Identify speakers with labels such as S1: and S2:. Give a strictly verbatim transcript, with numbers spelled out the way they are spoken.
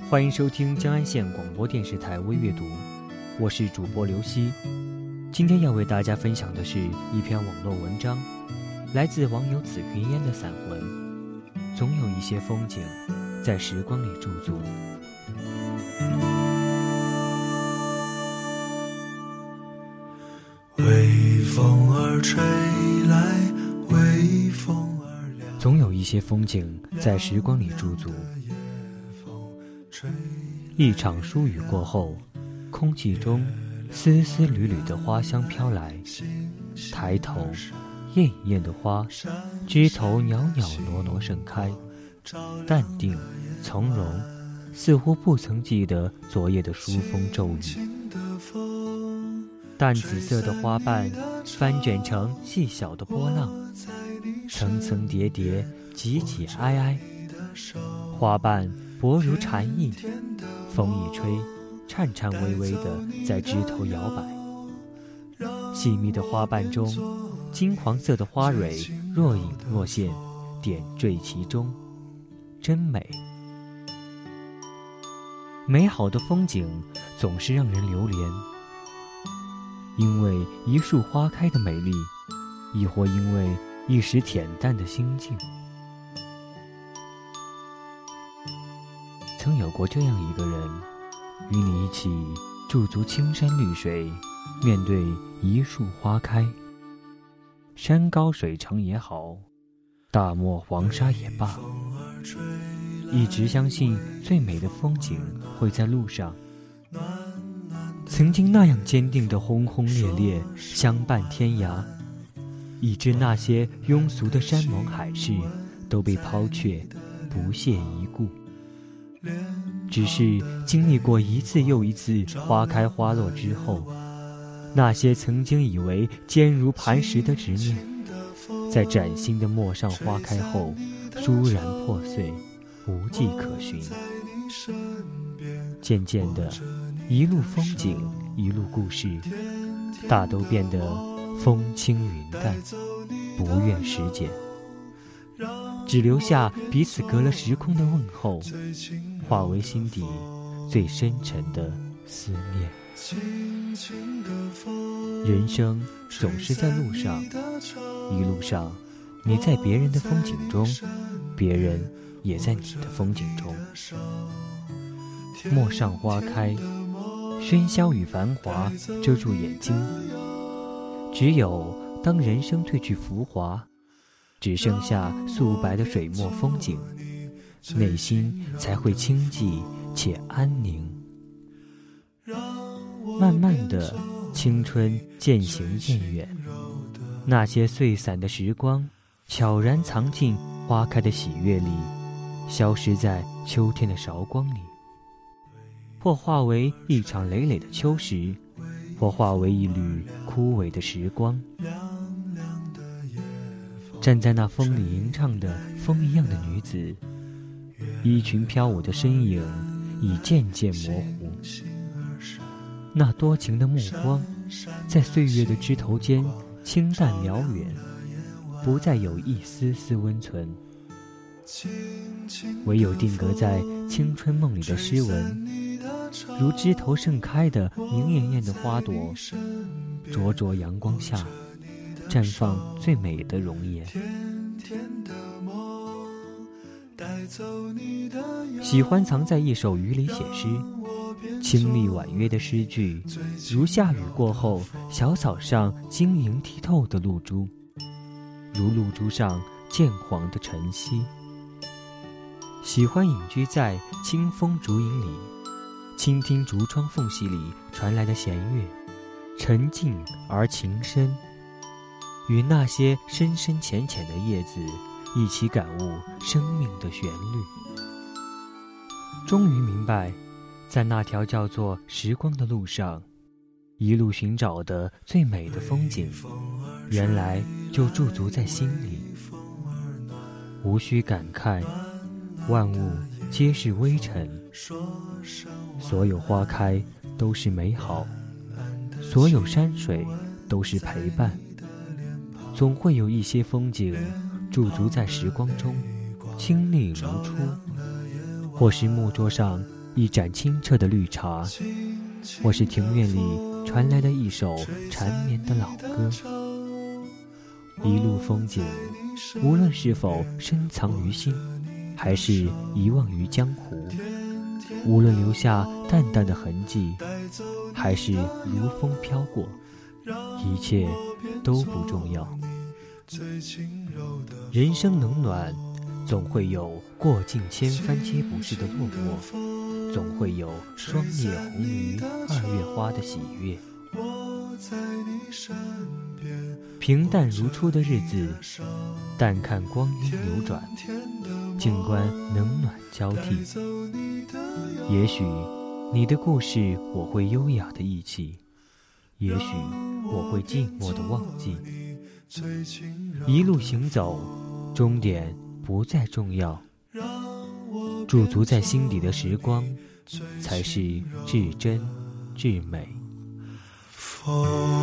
S1: 欢迎收听江安县广播电视台微阅读，我是主播刘希。今天要为大家分享的是一篇网络文章，来自网友紫云烟的散文《总有一些风景在时光里驻足》。
S2: 微风儿吹来，微风儿凉，
S1: 总有一些风景在时光里驻足。一场疏雨过后，空气中丝丝缕缕的花香飘来，抬头，艳艳的花枝头袅袅挪挪盛开，淡定从容，似乎不曾记得昨夜的疏风骤雨。淡紫色的花瓣翻卷成细小的波浪，层层叠叠，挤挤挨挨，花瓣薄如蝉翼，风一吹，颤颤巍巍地在枝头摇摆。细密的花瓣中，金黄色的花蕊若隐若现，点缀其中，真美。美好的风景总是让人流连，因为一束花开的美丽，亦或因为一时恬淡的心境。曾有过这样一个人，与你一起驻足青山绿水，面对一树花开。山高水长也好，大漠黄沙也罢，一直相信最美的风景会在路上。曾经那样坚定的轰轰烈烈，相伴天涯，以致那些庸俗的山盟海誓都被抛却，不屑一顾。只是经历过一次又一次花开花落之后，那些曾经以为坚如磐石的执念，在崭新的陌上花开后倏然破碎，无迹可寻。渐渐的，一路风景，一路故事，大都变得风轻云淡，不愿时减，只留下彼此隔了时空的问候，化为心底最深沉的思念。人生总是在路上，一路上，你在别人的风景中，别人也在你的风景中。陌上花开，喧嚣与繁华遮住眼睛，只有当人生褪去浮华，只剩下素白的水墨风景，内心才会清寂且安宁。慢慢的，青春渐行渐远，那些碎散的时光悄然藏进花开的喜悦里，消失在秋天的韶光里，或化为一场累累的秋时，或化为一缕枯萎的时光。站在那风里吟唱的风一样的女子，衣裙飘舞的身影已渐渐模糊，那多情的目光在岁月的枝头间清淡渺远，不再有一丝丝温存。唯有定格在青春梦里的诗文，如枝头盛开的明艳艳的花朵，灼灼阳光下绽放最美的容颜。喜欢藏在一首语里写诗，清丽婉约的诗句，如下雨过后小草上晶莹剔透的露珠，如露珠上渐黄的晨曦。喜欢隐居在清风竹影里，倾听竹窗缝隙里传来的弦乐，沉静而情深，与那些深深浅浅的叶子一起感悟生命的旋律。终于明白，在那条叫做时光的路上，一路寻找的最美的风景，原来就驻足在心里。无需感慨，万物皆是微尘，所有花开都是美好，所有山水都是陪伴。总会有一些风景驻足在时光中，清丽如初，或是木桌上一盏清澈的绿茶，或是庭院里传来的一首缠绵的老歌。一路风景，无论是否深藏于心，还是遗忘于江湖，无论留下淡淡的痕迹，还是如风飘过，一切都不重要。人生冷暖，总会有过尽千帆皆不是的落寞，总会有霜叶红于二月花的喜悦。平淡如初的日子，淡看光阴流转，静观冷暖交替。也许你的故事我会优雅的忆起，也许我会寂寞的忘记。一路行走，终点不再重要，驻足在心底的时光才是至真至美。
S2: 风